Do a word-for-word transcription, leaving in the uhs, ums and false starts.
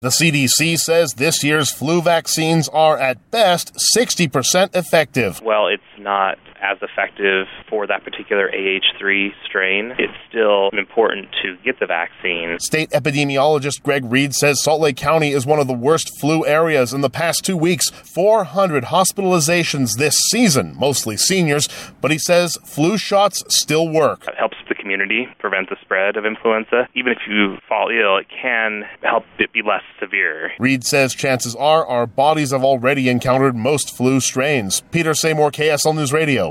The C D C says this year's flu vaccines are at best sixty percent effective. Well, it's not as effective for that particular A H three strain. It's still important to get the vaccine. State epidemiologist Greg Reed says Salt Lake County is one of the worst flu areas. In the past two weeks, four hundred hospitalizations this season, mostly seniors, but he says flu shots still work. It helps the community prevent the spread of influenza. Even if you fall ill, it can help it be less severe. Reed says chances are our bodies have already encountered most flu strains. Peter Seymour, K S L News Radio.